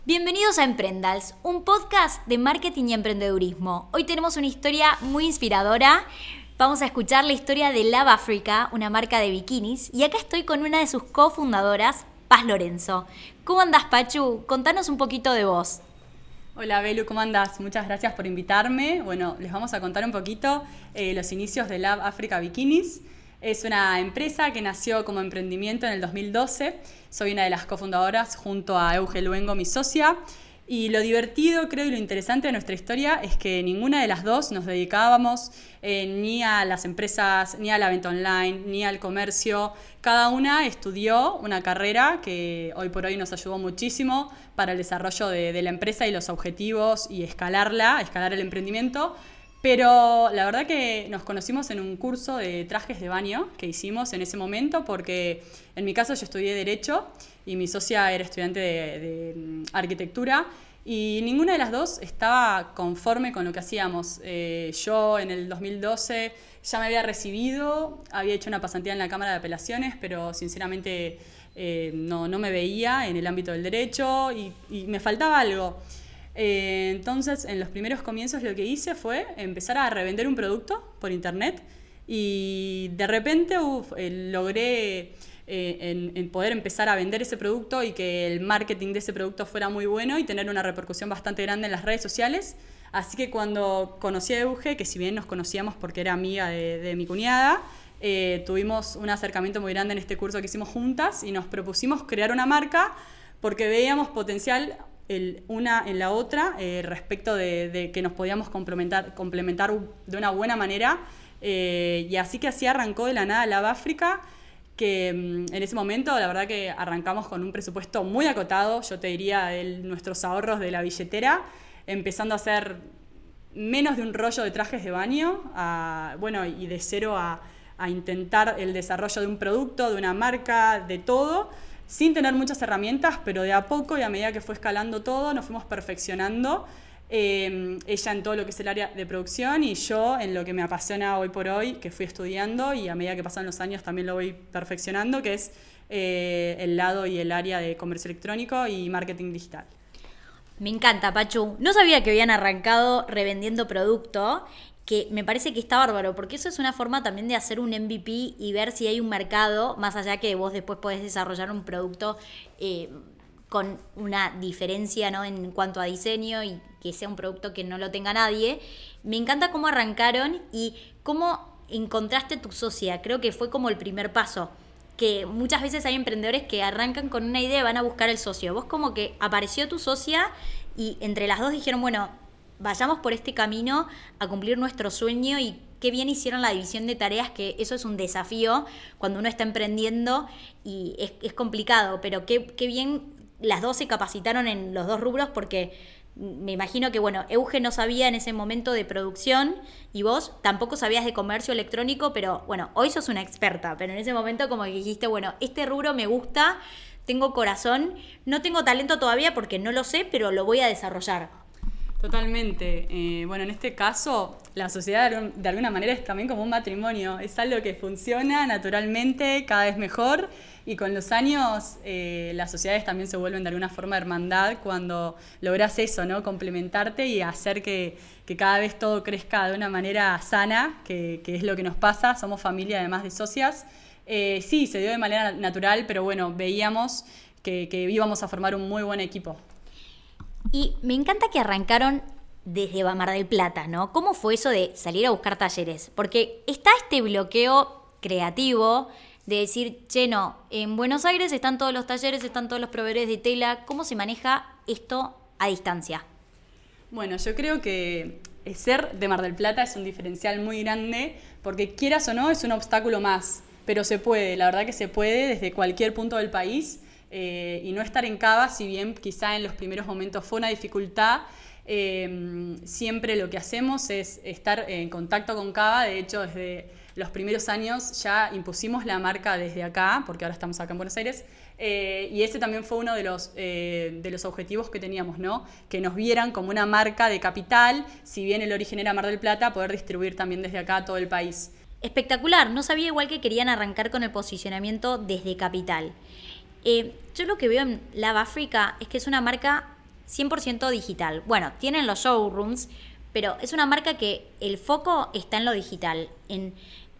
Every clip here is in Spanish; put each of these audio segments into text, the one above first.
Bienvenidos a Emprendals, un podcast de marketing y emprendedurismo. Hoy tenemos una historia muy inspiradora. Vamos a escuchar la historia de Love Africa, una marca de bikinis. Y acá estoy con una de sus cofundadoras, Paz Lorenzo. ¿Cómo andás, Pachu? Contanos un poquito de vos. Hola Belu, ¿cómo andás? Muchas gracias por invitarme. Bueno, les vamos a contar un poquito los inicios de Love Africa Bikinis. Es una empresa que nació como emprendimiento en el 2012. Soy una de las cofundadoras junto a Euge Luengo, mi socia. Y lo divertido, creo, y lo interesante de nuestra historia es que ninguna de las dos nos dedicábamos ni a las empresas, ni a la venta online, ni al comercio. Cada una estudió una carrera que hoy por hoy nos ayudó muchísimo para el desarrollo de la empresa y los objetivos y escalar el emprendimiento. Pero la verdad que nos conocimos en un curso de trajes de baño que hicimos en ese momento, porque en mi caso yo estudié Derecho y mi socia era estudiante de Arquitectura, y ninguna de las dos estaba conforme con lo que hacíamos. Yo en el 2012 ya me había recibido, había hecho una pasantía en la Cámara de Apelaciones, pero sinceramente no me veía en el ámbito del derecho y me faltaba algo. Entonces, en los primeros comienzos lo que hice fue empezar a revender un producto por internet y de repente logré en poder empezar a vender ese producto y que el marketing de ese producto fuera muy bueno y tener una repercusión bastante grande en las redes sociales. Así que cuando conocí a Euge, que si bien nos conocíamos porque era amiga de mi cuñada, tuvimos un acercamiento muy grande en este curso que hicimos juntas y nos propusimos crear una marca porque veíamos potencial una en la otra respecto de que nos podíamos complementar de una buena manera, y así arrancó de la nada Love Africa, que en ese momento la verdad que arrancamos con un presupuesto muy acotado, yo te diría nuestros ahorros de la billetera, empezando a hacer menos de un rollo de trajes de baño, y de cero a intentar el desarrollo de un producto, de una marca, de todo, sin tener muchas herramientas, pero de a poco y a medida que fue escalando todo, nos fuimos perfeccionando. Ella en todo lo que es el área de producción y yo en lo que me apasiona hoy por hoy, que fui estudiando y a medida que pasan los años también lo voy perfeccionando, que es el lado y el área de comercio electrónico y marketing digital. Me encanta, Pachu. No sabía que habían arrancado revendiendo producto, que me parece que está bárbaro, porque eso es una forma también de hacer un MVP y ver si hay un mercado, más allá que vos después podés desarrollar un producto con una diferencia, ¿no?, en cuanto a diseño y que sea un producto que no lo tenga nadie. Me encanta cómo arrancaron y cómo encontraste tu socia. Creo que fue como el primer paso, que muchas veces hay emprendedores que arrancan con una idea y van a buscar el socio. Vos como que apareció tu socia y entre las dos dijeron, bueno, vayamos por este camino a cumplir nuestro sueño, y qué bien hicieron la división de tareas, que eso es un desafío cuando uno está emprendiendo y es complicado, pero qué bien las dos se capacitaron en los dos rubros, porque me imagino que, bueno, Euge no sabía en ese momento de producción y vos tampoco sabías de comercio electrónico, pero bueno, hoy sos una experta, pero en ese momento como que dijiste, bueno, este rubro me gusta, tengo corazón, no tengo talento todavía porque no lo sé, pero lo voy a desarrollar. Totalmente. En este caso, la sociedad de alguna manera es también como un matrimonio. Es algo que funciona naturalmente, cada vez mejor, y con los años las sociedades también se vuelven de alguna forma hermandad cuando logras eso, ¿no? Complementarte y hacer que cada vez todo crezca de una manera sana, que es lo que nos pasa. Somos familia además de socias. Sí, se dio de manera natural, pero bueno, veíamos que íbamos a formar un muy buen equipo. Y me encanta que arrancaron desde Mar del Plata, ¿no? ¿Cómo fue eso de salir a buscar talleres? Porque está este bloqueo creativo de decir, che, no, en Buenos Aires están todos los talleres, están todos los proveedores de tela. ¿Cómo se maneja esto a distancia? Bueno, yo creo que ser de Mar del Plata es un diferencial muy grande, porque quieras o no es un obstáculo más, pero se puede, la verdad que se puede desde cualquier punto del país. Y no estar en Cava, si bien quizá en los primeros momentos fue una dificultad, siempre lo que hacemos es estar en contacto con Cava. De hecho, desde los primeros años ya impusimos la marca desde acá, porque ahora estamos acá en Buenos Aires, y ese también fue uno de los objetivos que teníamos, ¿no? Que nos vieran como una marca de capital, si bien el origen era Mar del Plata, poder distribuir también desde acá a todo el país. Espectacular, no sabía igual que querían arrancar con el posicionamiento desde capital. Yo lo que veo en Love Africa es que es una marca 100% digital. Bueno, tienen los showrooms, pero es una marca que el foco está en lo digital, en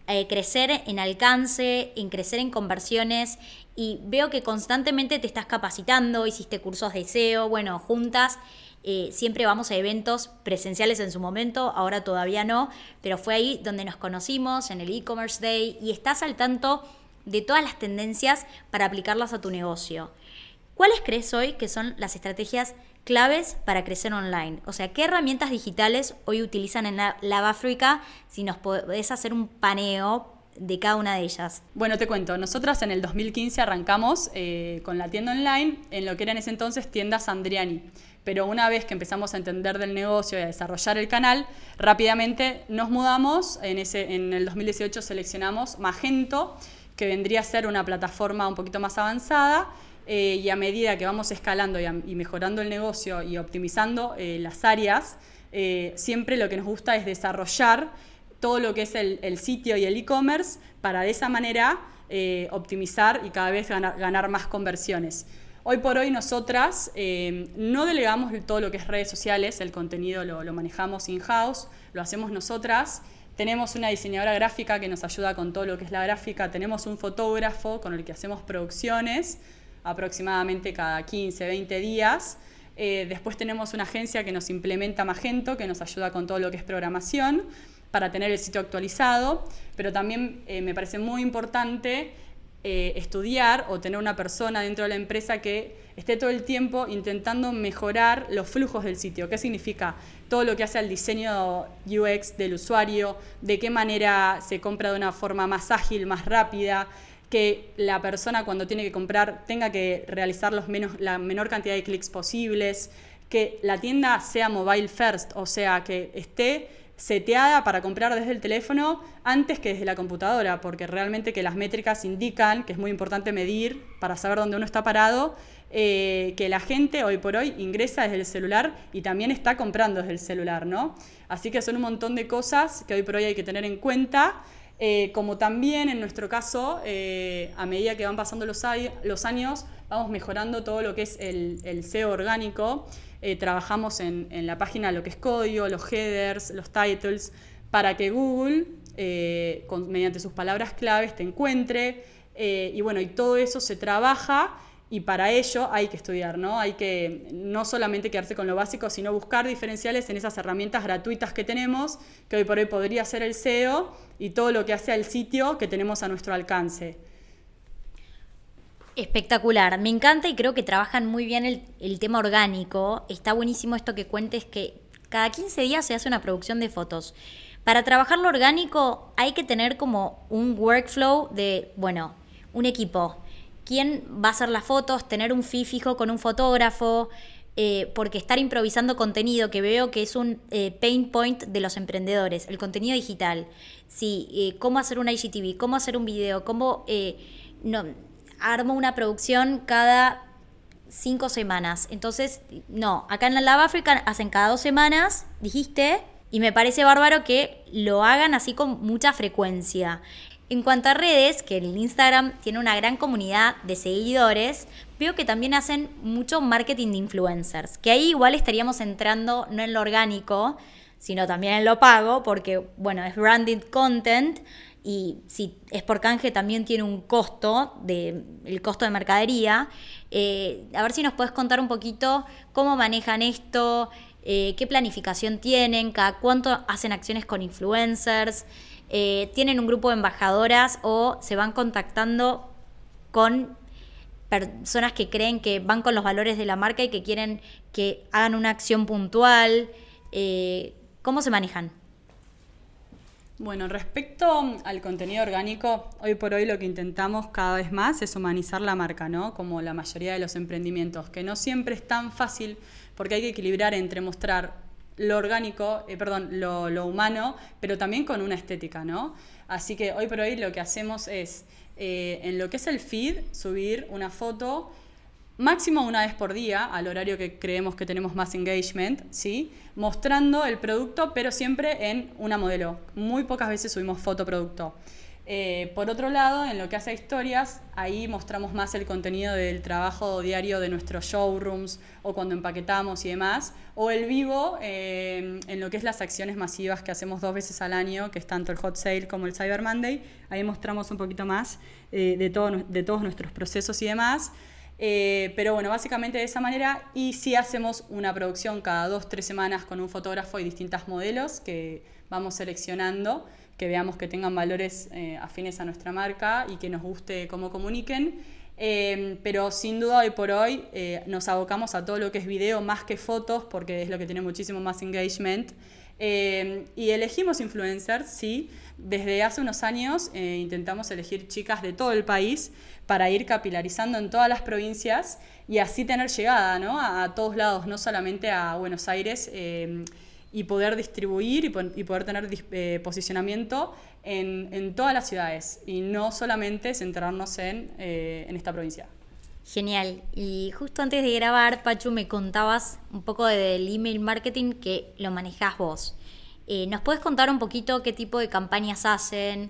crecer en alcance, en crecer en conversiones, y veo que constantemente te estás capacitando, hiciste cursos de SEO, bueno, juntas. Siempre vamos a eventos presenciales en su momento, ahora todavía no, pero fue ahí donde nos conocimos, en el e-commerce day, y estás al tanto de todas las tendencias para aplicarlas a tu negocio. ¿Cuáles crees hoy que son las estrategias claves para crecer online? O sea, ¿qué herramientas digitales hoy utilizan en Lab Africa? Si nos podés hacer un paneo de cada una de ellas. Bueno, te cuento, nosotras en el 2015 arrancamos con la tienda online en lo que era en ese entonces Tiendas Andriani. Pero una vez que empezamos a entender del negocio y a desarrollar el canal, rápidamente nos mudamos. En el 2018 seleccionamos Magento, que vendría a ser una plataforma un poquito más avanzada, y a medida que vamos escalando y mejorando el negocio y optimizando las áreas, siempre lo que nos gusta es desarrollar todo lo que es el sitio y el e-commerce para de esa manera optimizar y cada vez ganar más conversiones. Hoy por hoy nosotras no delegamos todo lo que es redes sociales, el contenido lo manejamos in-house, lo hacemos nosotras. Tenemos una diseñadora gráfica que nos ayuda con todo lo que es la gráfica, tenemos un fotógrafo con el que hacemos producciones aproximadamente cada 15, 20 días. Después tenemos una agencia que nos implementa Magento, que nos ayuda con todo lo que es programación para tener el sitio actualizado, pero también me parece muy importante estudiar o tener una persona dentro de la empresa que esté todo el tiempo intentando mejorar los flujos del sitio. ¿Qué significa? Todo lo que hace al diseño UX del usuario, de qué manera se compra de una forma más ágil, más rápida, que la persona cuando tiene que comprar tenga que realizar la menor cantidad de clics posibles, que la tienda sea mobile first, o sea, que esté seteada para comprar desde el teléfono antes que desde la computadora, porque realmente que las métricas indican que es muy importante medir para saber dónde uno está parado, que la gente hoy por hoy ingresa desde el celular y también está comprando desde el celular, ¿no? Así que son un montón de cosas que hoy por hoy hay que tener en cuenta, como también en nuestro caso, a medida que van pasando los años, vamos mejorando todo lo que es el SEO orgánico. Trabajamos en la página lo que es código, los headers, los titles, para que Google, mediante sus palabras claves, te encuentre. Y bueno, y todo eso se trabaja y para ello hay que estudiar, ¿no? Hay que no solamente quedarse con lo básico, sino buscar diferenciales en esas herramientas gratuitas que tenemos, que hoy por hoy podría ser el SEO y todo lo que hace al sitio que tenemos a nuestro alcance. Espectacular, me encanta y creo que trabajan muy bien el tema orgánico. Está buenísimo esto que cuentes que cada 15 días se hace una producción de fotos. Para trabajar lo orgánico hay que tener como un workflow de, bueno, un equipo. ¿Quién va a hacer las fotos? Tener un fee fijo con un fotógrafo, porque estar improvisando contenido, que veo que es un pain point de los emprendedores, el contenido digital. Sí, cómo hacer un IGTV, cómo hacer un video, cómo... armo una producción cada 5 semanas. Entonces, no, acá en la Lab Africa hacen cada 2 semanas, dijiste, y me parece bárbaro que lo hagan así con mucha frecuencia. En cuanto a redes, que el Instagram tiene una gran comunidad de seguidores, veo que también hacen mucho marketing de influencers, que ahí igual estaríamos entrando no en lo orgánico, sino también en lo pago, porque, bueno, es branded content, y si es por canje también tiene un costo, el costo de mercadería. A ver si nos puedes contar un poquito cómo manejan esto, qué planificación tienen, cada cuánto hacen acciones con influencers, tienen un grupo de embajadoras o se van contactando con personas que creen que van con los valores de la marca y que quieren que hagan una acción puntual. ¿Cómo se manejan? Bueno, respecto al contenido orgánico, hoy por hoy lo que intentamos cada vez más es humanizar la marca, ¿no? Como la mayoría de los emprendimientos, que no siempre es tan fácil porque hay que equilibrar entre mostrar lo orgánico, lo humano, pero también con una estética, ¿no? Así que hoy por hoy lo que hacemos es, en lo que es el feed, subir una foto máximo una vez por día, al horario que creemos que tenemos más engagement, ¿sí? Mostrando el producto, pero siempre en una modelo. Muy pocas veces subimos fotoproducto. Por otro lado, en lo que hace a historias, ahí mostramos más el contenido del trabajo diario de nuestros showrooms o cuando empaquetamos y demás, o el vivo en lo que es las acciones masivas que hacemos 2 veces al año, que es tanto el Hot Sale como el Cyber Monday. Ahí mostramos un poquito más de todos nuestros procesos y demás. Pero bueno, básicamente de esa manera, y sí hacemos una producción cada 2-3 semanas con un fotógrafo y distintas modelos que vamos seleccionando, que veamos que tengan valores afines a nuestra marca y que nos guste cómo comuniquen. Pero sin duda hoy por hoy nos abocamos a todo lo que es video más que fotos, porque es lo que tiene muchísimo más engagement. Y elegimos influencers, sí. Desde hace unos años intentamos elegir chicas de todo el país para ir capilarizando en todas las provincias y así tener llegada, ¿no? a todos lados, no solamente a Buenos Aires, y poder distribuir y poder tener posicionamiento en todas las ciudades y no solamente centrarnos en esta provincia. Genial. Y justo antes de grabar, Pachu, me contabas un poco del email marketing que lo manejás vos. ¿Nos puedes contar un poquito qué tipo de campañas hacen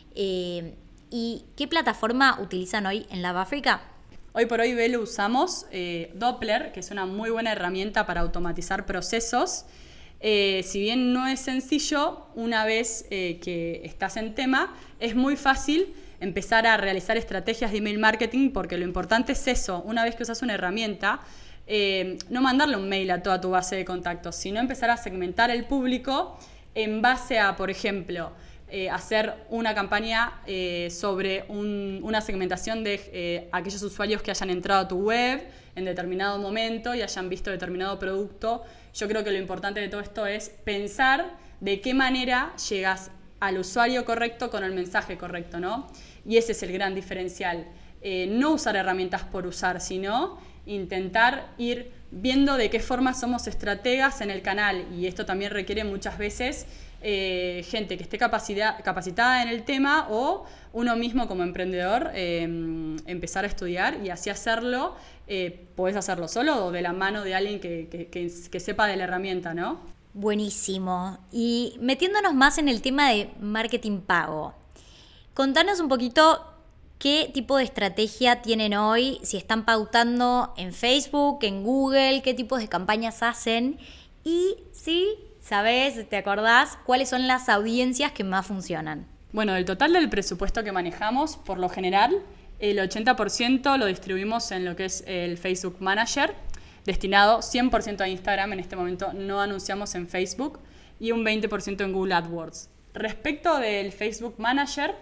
y qué plataforma utilizan hoy en Lab Africa? Hoy por hoy, Belu, usamos Doppler, que es una muy buena herramienta para automatizar procesos. Si bien no es sencillo, una vez que estás en tema, es muy fácil empezar a realizar estrategias de email marketing, porque lo importante es eso, una vez que usas una herramienta, no mandarle un mail a toda tu base de contactos, sino empezar a segmentar el público en base a, por ejemplo, hacer una campaña sobre una segmentación de aquellos usuarios que hayan entrado a tu web en determinado momento y hayan visto determinado producto. Yo creo que lo importante de todo esto es pensar de qué manera llegas al usuario correcto con el mensaje correcto, ¿no? Y ese es el gran diferencial. No usar herramientas por usar, sino intentar ir viendo de qué forma somos estrategas en el canal. Y esto también requiere muchas veces gente que esté capacitada en el tema o uno mismo como emprendedor empezar a estudiar y así hacerlo. Podés hacerlo solo o de la mano de alguien que sepa de la herramienta, ¿no? Buenísimo. Y metiéndonos más en el tema de marketing pago, contanos un poquito qué tipo de estrategia tienen hoy, si están pautando en Facebook, en Google, qué tipos de campañas hacen y si sabés, te acordás, cuáles son las audiencias que más funcionan. Bueno, del total del presupuesto que manejamos, por lo general, el 80% lo distribuimos en lo que es el Facebook Manager, destinado 100% a Instagram. En este momento no anunciamos en Facebook, y un 20% en Google AdWords. Respecto del Facebook Manager,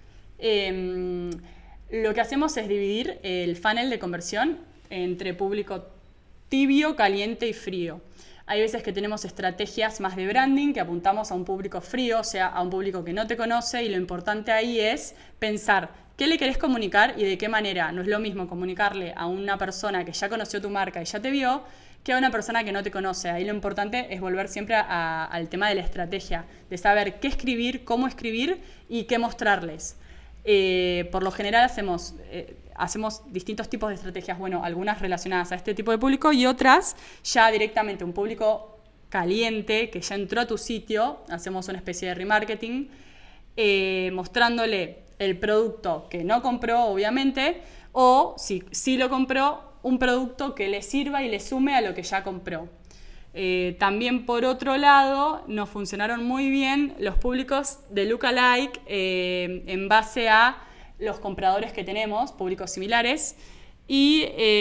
lo que hacemos es dividir el funnel de conversión entre público tibio, caliente y frío. Hay veces que tenemos estrategias más de branding, que apuntamos a un público frío, o sea, a un público que no te conoce, y lo importante ahí es pensar qué le querés comunicar y de qué manera. No es lo mismo comunicarle a una persona que ya conoció tu marca y ya te vio, que a una persona que no te conoce. Ahí lo importante es volver siempre al tema de la estrategia, de saber qué escribir, cómo escribir y qué mostrarles. Por lo general hacemos distintos tipos de estrategias, bueno, algunas relacionadas a este tipo de público y otras ya directamente un público caliente que ya entró a tu sitio. Hacemos una especie de remarketing mostrándole el producto que no compró, obviamente, o si sí lo compró, un producto que le sirva y le sume a lo que ya compró. También, por otro lado, nos funcionaron muy bien los públicos de lookalike en base a los compradores que tenemos, públicos similares. Y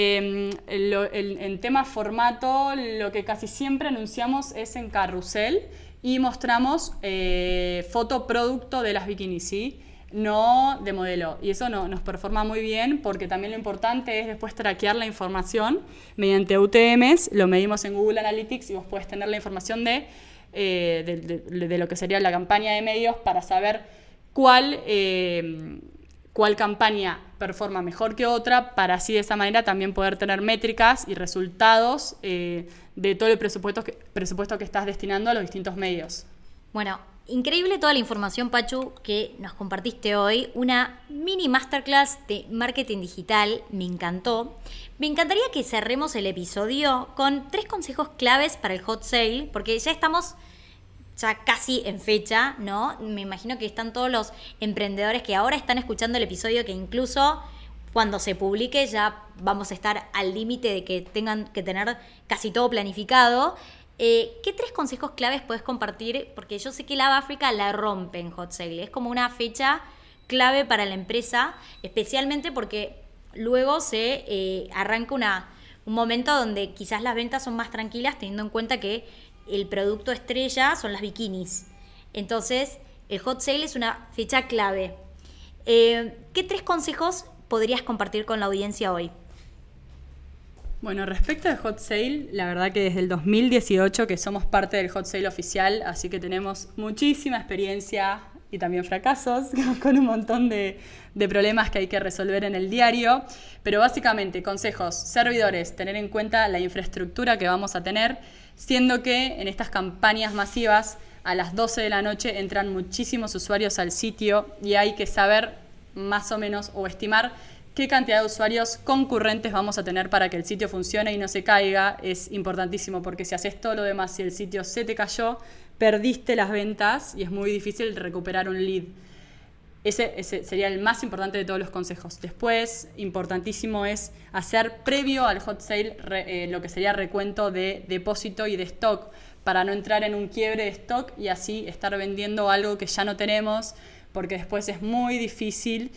en tema formato, lo que casi siempre anunciamos es en carrusel y mostramos foto producto de las bikinis, ¿sí? No de modelo, y eso nos performa muy bien, porque también lo importante es después traquear la información mediante UTMs. Lo medimos en Google Analytics y vos podés tener la información de lo que sería la campaña de medios para saber cuál campaña performa mejor que otra, para así de esa manera también poder tener métricas y resultados de todo el presupuesto que estás destinando a los distintos medios. Bueno, increíble toda la información, Pachu, que nos compartiste hoy. Una mini masterclass de marketing digital, me encantó. Me encantaría que cerremos el episodio con 3 consejos claves para el hot sale, porque ya estamos ya casi en fecha, ¿no? Me imagino que están todos los emprendedores que ahora están escuchando el episodio, que incluso cuando se publique ya vamos a estar al límite de que tengan que tener casi todo planificado. ¿Qué 3 consejos claves puedes compartir? Porque yo sé que Love Africa la rompe en Hot Sale. Es como una fecha clave para la empresa, especialmente porque luego se arranca un momento donde quizás las ventas son más tranquilas, teniendo en cuenta que el producto estrella son las bikinis. Entonces, el Hot Sale es una fecha clave. ¿Qué 3 consejos podrías compartir con la audiencia hoy? Bueno, respecto al Hot Sale, la verdad que desde el 2018 que somos parte del Hot Sale oficial, así que tenemos muchísima experiencia y también fracasos, con un montón de problemas que hay que resolver en el diario. Pero básicamente, consejos, servidores, tener en cuenta la infraestructura que vamos a tener, siendo que en estas campañas masivas a las 12 de la noche entran muchísimos usuarios al sitio y hay que saber más o menos o estimar qué cantidad de usuarios concurrentes vamos a tener para que el sitio funcione y no se caiga. Es importantísimo porque si haces todo lo demás y el sitio se te cayó, perdiste las ventas y es muy difícil recuperar un lead. Ese sería el más importante de todos los consejos. Después, importantísimo es hacer previo al hot sale lo que sería recuento de depósito y de stock para no entrar en un quiebre de stock y así estar vendiendo algo que ya no tenemos, porque después es muy difícil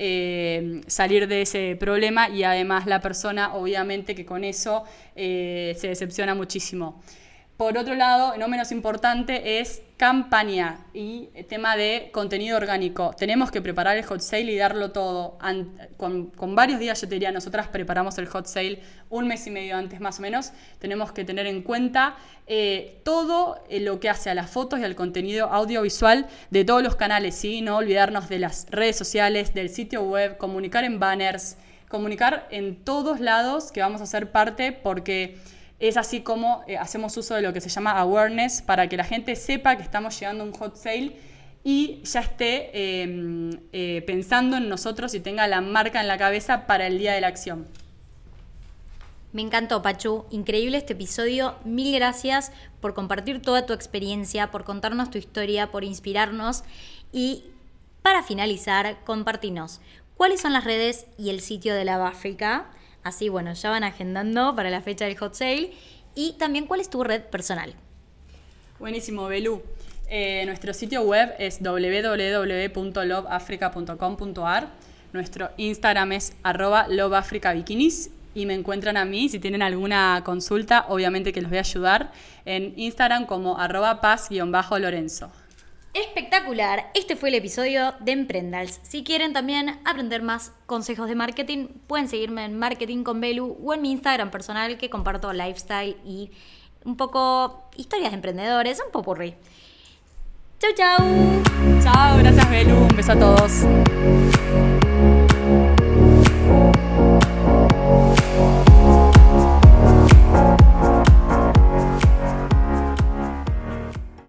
salir de ese problema y además la persona obviamente que con eso se decepciona muchísimo. Por otro lado, no menos importante, es campaña y tema de contenido orgánico. Tenemos que preparar el hot sale y darlo todo. Con varios días, yo te diría, nosotras preparamos el hot sale 1 mes y medio antes más o menos. Tenemos que tener en cuenta todo lo que hace a las fotos y al contenido audiovisual de todos los canales, ¿sí? No olvidarnos de las redes sociales, del sitio web, comunicar en banners, comunicar en todos lados que vamos a ser parte, porque es así como hacemos uso de lo que se llama awareness, para que la gente sepa que estamos llegando a un hot sale y ya esté pensando en nosotros y tenga la marca en la cabeza para el día de la acción. Me encantó, Pachu. Increíble este episodio. Mil gracias por compartir toda tu experiencia, por contarnos tu historia, por inspirarnos. Y para finalizar, compartinos cuáles son las redes y el sitio de Love Africa. Así, bueno, ya van agendando para la fecha del hot sale. Y también, ¿cuál es tu red personal? Buenísimo, Belú. Nuestro sitio web es www.loveafrica.com.ar. Nuestro Instagram es @loveafricabikinis. Y me encuentran a mí, si tienen alguna consulta, obviamente que los voy a ayudar, en Instagram como @paz_lorenzo. Espectacular, este fue el episodio de Emprendals. Si quieren también aprender más consejos de marketing, pueden seguirme en Marketing con Belu o en mi Instagram personal, que comparto lifestyle y un poco historias de emprendedores, un popurrí. Chau, chau. Chao, gracias Belu, un beso a todos.